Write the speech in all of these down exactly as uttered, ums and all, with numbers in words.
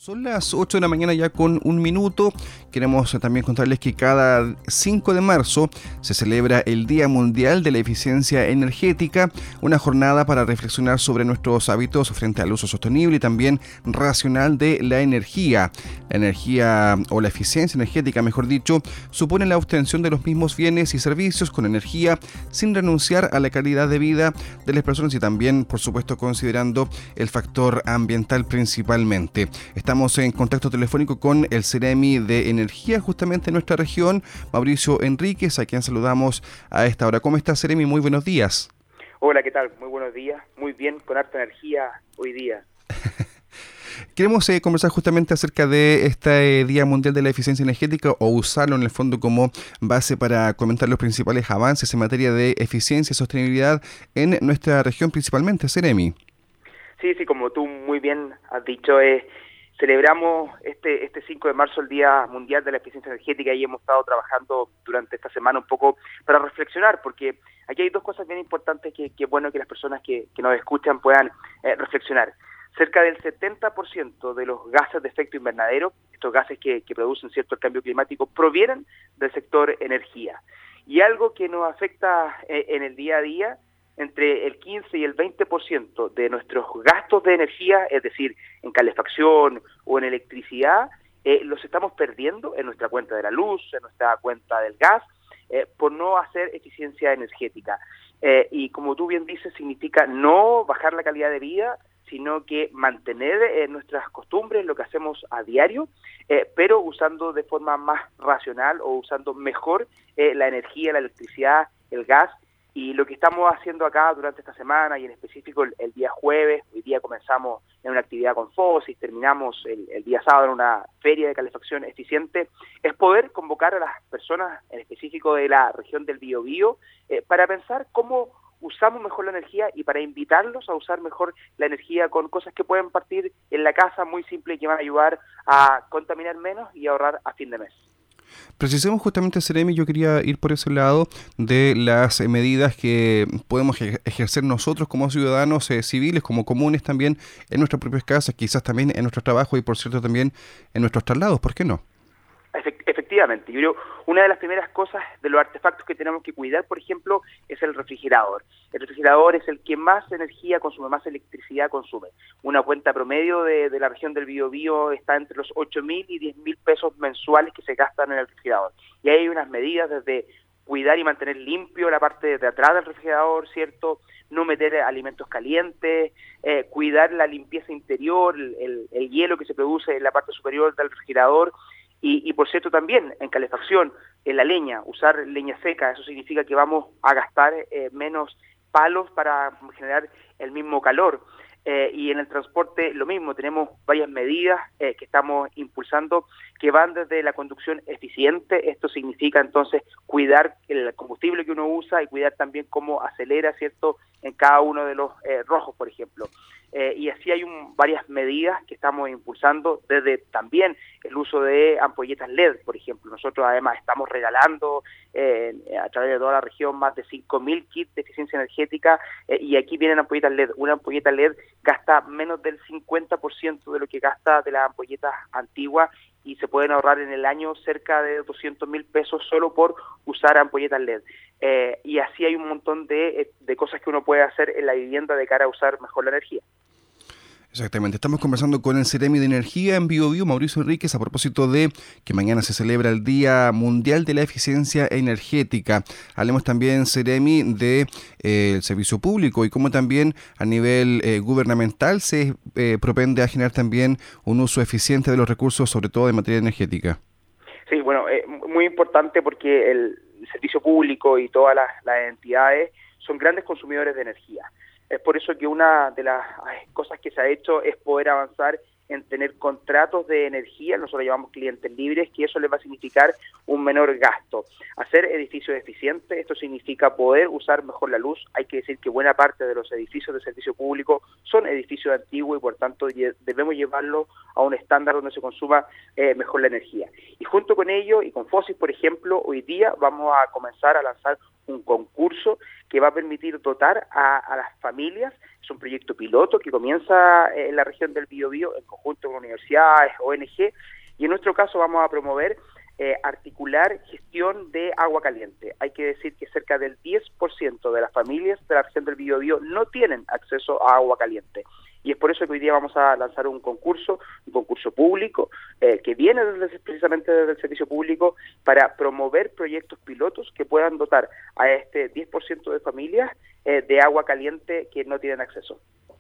Son las ocho de la mañana ya con un minuto. Queremos eh, también contarles que cada cinco de marzo se celebra el Día Mundial de la Eficiencia Energética, una jornada para reflexionar sobre nuestros hábitos frente al uso sostenible y también racional de la energía. La energía o la eficiencia energética, mejor dicho, supone la obtención de los mismos bienes y servicios con energía sin renunciar a la calidad de vida de las personas y también, por supuesto, considerando el factor ambiental principalmente. Estamos en contacto telefónico con el Ceremi de Energía justamente en nuestra región, Mauricio Enríquez, a quien saludamos a esta hora. ¿Cómo está, Ceremi? Muy buenos días. Hola, ¿qué tal? Muy buenos días. Muy bien, con harta energía hoy día. Queremos eh, conversar justamente acerca de este eh, Día Mundial de la Eficiencia Energética o usarlo en el fondo como base para comentar los principales avances en materia de eficiencia y sostenibilidad en nuestra región principalmente, Ceremi. Sí, sí, como tú muy bien has dicho, eh, celebramos este este cinco de marzo el Día Mundial de la Eficiencia Energética y hemos estado trabajando durante esta semana un poco para reflexionar, porque aquí hay dos cosas bien importantes que es bueno que las personas que, que nos escuchan puedan eh, reflexionar. Cerca del setenta por ciento de los gases de efecto invernadero, estos gases que, que producen cierto el cambio climático, provienen del sector energía. Y algo que nos afecta eh, en el día a día, entre el quince y el veinte por ciento de nuestros gastos de energía, es decir, en calefacción o en electricidad, eh, los estamos perdiendo en nuestra cuenta de la luz, en nuestra cuenta del gas, eh, por no hacer eficiencia energética. Eh, y como tú bien dices, significa no bajar la calidad de vida, sino que mantener eh, nuestras costumbres, lo que hacemos a diario, eh, pero usando de forma más racional o usando mejor eh, la energía, la electricidad, el gas. Y lo que estamos haciendo acá durante esta semana y en específico el, el día jueves, hoy día comenzamos en una actividad con Fosis, terminamos el, el día sábado en una feria de calefacción eficiente, es poder convocar a las personas en específico de la región del Biobío eh, para pensar cómo usamos mejor la energía y para invitarlos a usar mejor la energía con cosas que pueden partir en la casa muy simples y que van a ayudar a contaminar menos y ahorrar a fin de mes. Precisemos justamente, Ceremi, yo quería ir por ese lado de las eh, medidas que podemos ejercer nosotros como ciudadanos eh, civiles, como comunes también en nuestras propias casas, quizás también en nuestro trabajo y por cierto también en nuestros traslados, ¿por qué no? Efectivamente, yo creo una de las primeras cosas de los artefactos que tenemos que cuidar, por ejemplo, es el refrigerador. El refrigerador es el que más energía consume, más electricidad consume. Una cuenta promedio de, de la región del Biobío está entre los ocho mil y diez mil pesos mensuales que se gastan en el refrigerador. Y hay unas medidas desde cuidar y mantener limpio la parte de atrás del refrigerador, ¿cierto? No meter alimentos calientes, eh, cuidar la limpieza interior, el, el, el hielo que se produce en la parte superior del refrigerador. Y, y por cierto también en calefacción, en la leña, usar leña seca, eso significa que vamos a gastar eh, menos palos para generar el mismo calor. Eh, y en el transporte lo mismo, tenemos varias medidas eh, que estamos impulsando que van desde la conducción eficiente, esto significa entonces cuidar el combustible que uno usa y cuidar también cómo acelera, ¿cierto?, en cada uno de los eh, rojos, por ejemplo. Eh, y así hay un, varias medidas que estamos impulsando, desde también el uso de ampolletas L E D, por ejemplo. Nosotros además estamos regalando eh, a través de toda la región más de cinco mil kits de eficiencia energética eh, y aquí vienen ampolletas L E D. Una ampolleta L E D gasta menos del cincuenta por ciento de lo que gasta de las ampolletas antiguas y se pueden ahorrar en el año cerca de doscientos mil pesos solo por usar ampolletas L E D. Eh, y así hay un montón de, de cosas que uno puede hacer en la vivienda de cara a usar mejor la energía. Exactamente, estamos conversando con el Ceremi de Energía en Biobío, Mauricio Enríquez, a propósito de que mañana se celebra el Día Mundial de la Eficiencia Energética. Hablemos también, Ceremi, de eh, el servicio público y cómo también a nivel eh, gubernamental se eh, propende a generar también un uso eficiente de los recursos, sobre todo en materia energética. Sí, bueno, es eh, muy importante porque el servicio público y todas las, las entidades son grandes consumidores de energía. Es por eso que una de las cosas que se ha hecho es poder avanzar en tener contratos de energía, nosotros llamamos clientes libres, que eso les va a significar un menor gasto. Hacer edificios eficientes, esto significa poder usar mejor la luz. Hay que decir que buena parte de los edificios de servicio público son edificios antiguos y por tanto debemos llevarlos a un estándar donde se consuma eh, mejor la energía. Y junto con ello, y con Fosis, por ejemplo, hoy día vamos a comenzar a lanzar un concurso que va a permitir dotar a, a las familias. Es un proyecto piloto que comienza en la región del Biobío en conjunto con universidades, O N G, y en nuestro caso vamos a promover Eh, articular gestión de agua caliente. Hay que decir que cerca del diez por ciento de las familias de la región del Biobío no tienen acceso a agua caliente. Y es por eso que hoy día vamos a lanzar un concurso, un concurso público, eh, que viene desde, precisamente desde el servicio público, para promover proyectos pilotos que puedan dotar a este diez por ciento de familias eh, de agua caliente que no tienen acceso.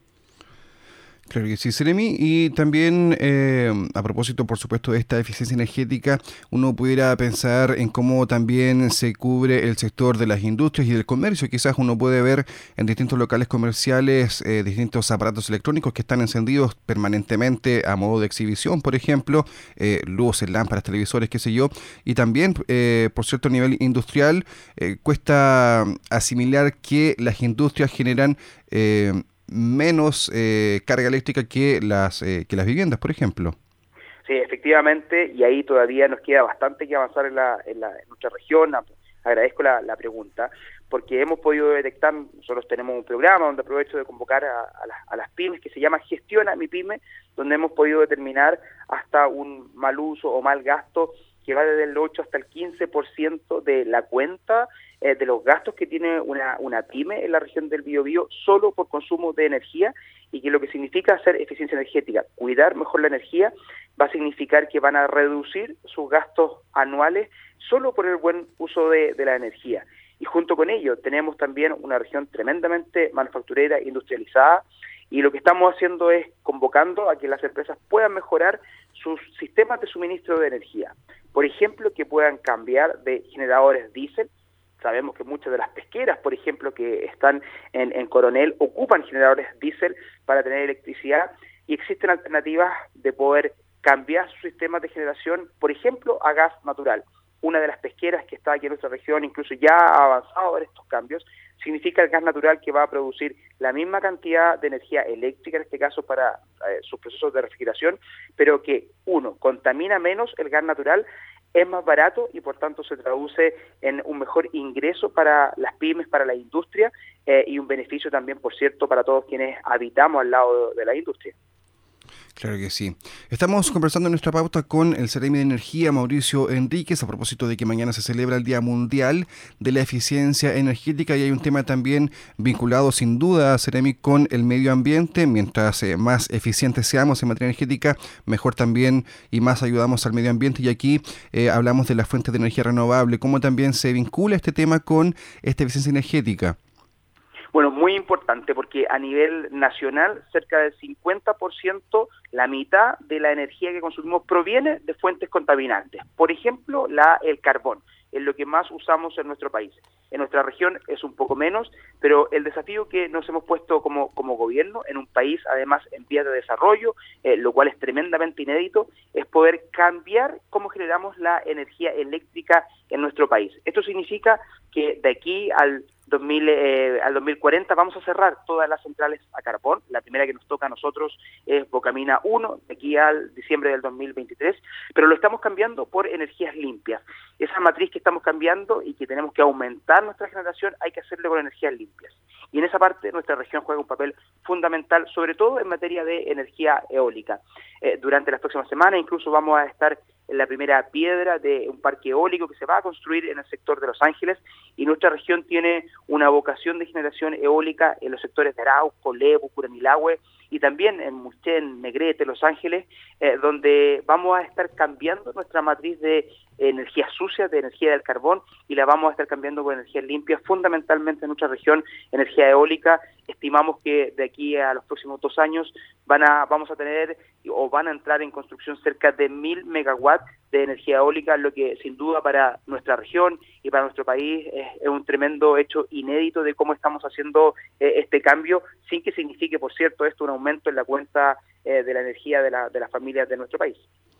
Claro que sí, Seremi. Y también, eh, a propósito, por supuesto, de esta eficiencia energética, uno pudiera pensar en cómo también se cubre el sector de las industrias y del comercio. Quizás uno puede ver en distintos locales comerciales eh, distintos aparatos electrónicos que están encendidos permanentemente a modo de exhibición, por ejemplo, eh, luces, lámparas, televisores, qué sé yo. Y también, eh, por cierto, a nivel industrial, eh, cuesta asimilar que las industrias generan Eh, menos eh, carga eléctrica que las eh, que las viviendas, por ejemplo. Sí, efectivamente, y ahí todavía nos queda bastante que avanzar en, la, en, la, en nuestra región. Agradezco la, la pregunta, porque hemos podido detectar, nosotros tenemos un programa donde aprovecho de convocar a, a, las, a las pymes, que se llama Gestiona mi Pyme, donde hemos podido determinar hasta un mal uso o mal gasto que va desde el ocho hasta el quince por ciento de la cuenta eh, de los gastos que tiene una, una pyme en la región del Biobío solo por consumo de energía, y que lo que significa hacer eficiencia energética, cuidar mejor la energía, va a significar que van a reducir sus gastos anuales solo por el buen uso de, de la energía. Y junto con ello tenemos también una región tremendamente manufacturera, industrializada, y lo que estamos haciendo es convocando a que las empresas puedan mejorar sus sistemas de suministro de energía. Por ejemplo, que puedan cambiar de generadores diésel. Sabemos que muchas de las pesqueras, por ejemplo, que están en, en Coronel, ocupan generadores diésel para tener electricidad, y existen alternativas de poder cambiar sus sistemas de generación, por ejemplo, a gas natural. Una de las pesqueras que está aquí en nuestra región incluso ya ha avanzado en estos cambios. Significa el gas natural, que va a producir la misma cantidad de energía eléctrica, en este caso para eh, sus procesos de refrigeración, pero que, uno, contamina menos el gas natural, es más barato y por tanto se traduce en un mejor ingreso para las pymes, para la industria, eh, y un beneficio también, por cierto, para todos quienes habitamos al lado de, de la industria. Claro que sí. Estamos conversando en nuestra pauta con el Seremi de Energía, Mauricio Enríquez, a propósito de que mañana se celebra el Día Mundial de la Eficiencia Energética, y hay un tema también vinculado sin duda, Seremi, con el medio ambiente. Mientras eh, más eficientes seamos en materia energética, mejor también y más ayudamos al medio ambiente. Y aquí eh, hablamos de las fuentes de energía renovable. ¿Cómo también se vincula este tema con esta eficiencia energética? Bueno, muy importante, porque a nivel nacional cerca del cincuenta por ciento, la mitad de la energía que consumimos proviene de fuentes contaminantes. Por ejemplo, la, el carbón es lo que más usamos en nuestro país. En nuestra región es un poco menos, pero el desafío que nos hemos puesto como, como gobierno en un país, además en vías de desarrollo, eh, lo cual es tremendamente inédito, es poder cambiar cómo generamos la energía eléctrica en nuestro país. Esto significa que de aquí al dos mil, eh, al dos mil cuarenta vamos a cerrar todas las centrales a carbón. La primera que nos toca a nosotros es Bocamina uno, de aquí al diciembre del dos mil veintitrés, pero lo estamos cambiando por energías limpias. Esa matriz que estamos cambiando y que tenemos que aumentar nuestra generación, hay que hacerlo con energías limpias. Y en esa parte nuestra región juega un papel fundamental, sobre todo en materia de energía eólica. Eh, durante las próximas semanas incluso vamos a estar en la primera piedra de un parque eólico que se va a construir en el sector de Los Ángeles, y nuestra región tiene una vocación de generación eólica en los sectores de Arauco, Lebu, Curanilahue, y también en Mulchen, Negrete, Los Ángeles, eh, donde vamos a estar cambiando nuestra matriz de energía sucia, de energía del carbón, y la vamos a estar cambiando por energías limpias, fundamentalmente en nuestra región, energía eólica. Estimamos que de aquí a los próximos dos años van a, vamos a tener o van a entrar en construcción cerca de mil megawatts de energía eólica, lo que sin duda para nuestra región y para nuestro país es, es un tremendo hecho inédito de cómo estamos haciendo eh, este cambio, sin que signifique, por cierto, esto un aumento en la cuenta eh, de la energía de, la, de las familias de nuestro país.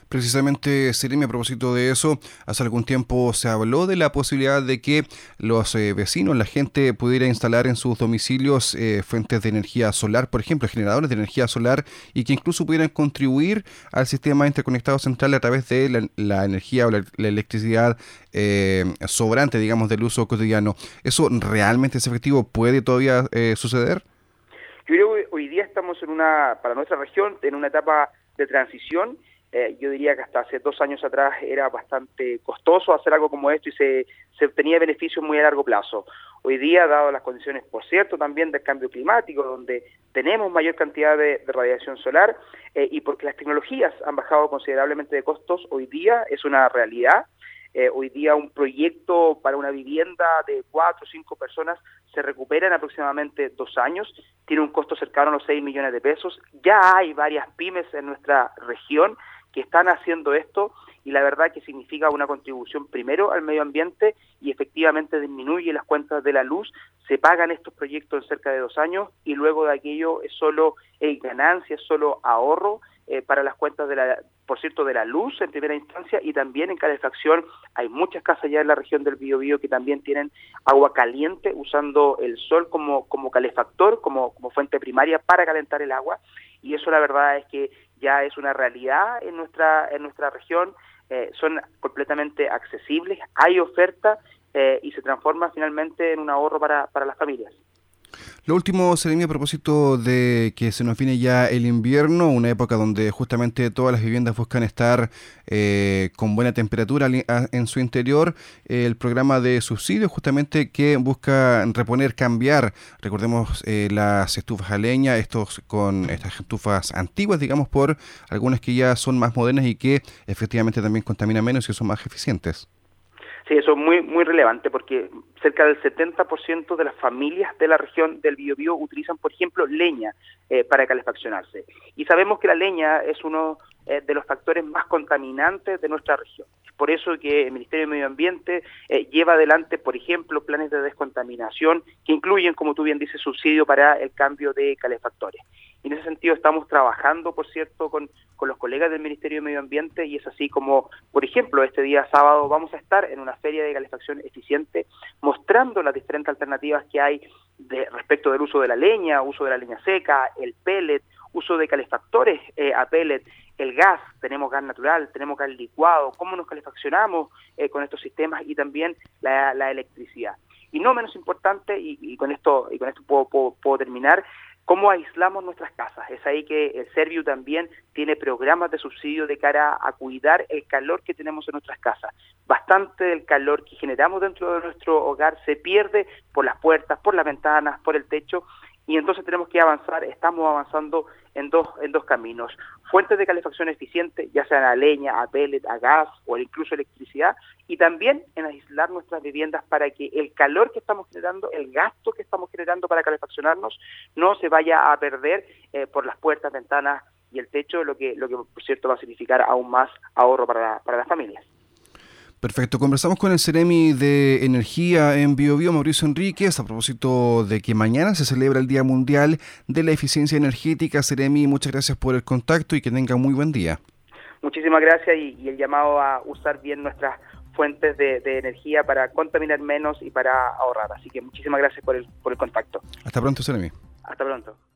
Precisamente, Seremi, a propósito de eso, hace algún tiempo se habló de la posibilidad de que los eh, vecinos, la gente pudiera instalar en sus domicilios eh, fuentes de energía solar, por ejemplo, generadores de energía solar, y que incluso pudieran contribuir al sistema interconectado central a través de la, la energía o la, la electricidad eh, sobrante, digamos, del uso cotidiano. ¿Eso realmente es efectivo? ¿Puede todavía eh, suceder? Yo creo que hoy día estamos en una, para nuestra región, en una etapa de transición. Eh, yo diría que hasta hace dos años atrás era bastante costoso hacer algo como esto y se, se obtenía beneficios muy a largo plazo. Hoy día, dado las condiciones, por cierto, también del cambio climático, donde tenemos mayor cantidad de, de radiación solar eh, y porque las tecnologías han bajado considerablemente de costos, hoy día es una realidad. Eh, hoy día un proyecto para una vivienda de cuatro o cinco personas se recupera en aproximadamente dos años, tiene un costo cercano a los seis millones de pesos. Ya hay varias pymes en nuestra región que están haciendo esto y la verdad que significa una contribución primero al medio ambiente y efectivamente disminuye las cuentas de la luz. Se pagan estos proyectos en cerca de dos años y luego de aquello es solo eh, ganancia, es solo ahorro eh, para las cuentas de la, por cierto, de la luz en primera instancia y también en calefacción. Hay muchas casas ya en la región del Biobío que también tienen agua caliente usando el sol como, como calefactor, como, como fuente primaria para calentar el agua y eso la verdad es que ya es una realidad en nuestra en nuestra región, eh, son completamente accesibles, hay oferta eh, y se transforma finalmente en un ahorro para, para las familias. Lo último, Seremi, a propósito de que se nos viene ya el invierno, una época donde justamente todas las viviendas buscan estar eh, con buena temperatura en su interior, eh, el programa de subsidio justamente que busca reponer, cambiar, recordemos eh, las estufas a leña, estos con estas estufas antiguas, digamos, por algunas que ya son más modernas y que efectivamente también contaminan menos y son más eficientes. Sí, eso es muy muy relevante porque cerca del setenta por ciento de las familias de la región del Biobío utilizan, por ejemplo, leña eh, para calefaccionarse. Y sabemos que la leña es uno eh, de los factores más contaminantes de nuestra región. Es por eso que el Ministerio de Medio Ambiente eh, lleva adelante, por ejemplo, planes de descontaminación que incluyen, como tú bien dices, subsidio para el cambio de calefactores. Y en ese sentido estamos trabajando, por cierto, con, con los colegas del Ministerio de Medio Ambiente y es así como, por ejemplo, este día sábado vamos a estar en una feria de calefacción eficiente mostrando las diferentes alternativas que hay de, respecto del uso de la leña, uso de la leña seca, el pellet, uso de calefactores eh, a pellet, el gas, tenemos gas natural, tenemos gas licuado, cómo nos calefaccionamos eh, con estos sistemas y también la, la electricidad. Y no menos importante, y, y con esto y con esto puedo, puedo, puedo terminar, cómo aislamos nuestras casas. Es ahí que el Serviu también tiene programas de subsidio de cara a cuidar el calor que tenemos en nuestras casas. Bastante del calor que generamos dentro de nuestro hogar se pierde por las puertas, por las ventanas, por el techo, y entonces tenemos que avanzar, estamos avanzando en dos en dos caminos. Fuentes de calefacción eficiente, ya sean a leña, a pellet, a gas o incluso electricidad, y también en aislar nuestras viviendas para que el calor que estamos generando, el gasto que estamos generando para calefaccionarnos, no se vaya a perder eh, por las puertas, ventanas y el techo, lo que, lo que por cierto va a significar aún más ahorro para, la, para las familias. Perfecto, conversamos con el Seremi de Energía en Biobío, Mauricio Enríquez, a propósito de que mañana se celebra el Día Mundial de la Eficiencia Energética. Seremi, muchas gracias por el contacto y que tenga muy buen día. Muchísimas gracias y, y el llamado a usar bien nuestras fuentes de, de energía para contaminar menos y para ahorrar. Así que muchísimas gracias por el, por el contacto. Hasta pronto, Seremi. Hasta pronto.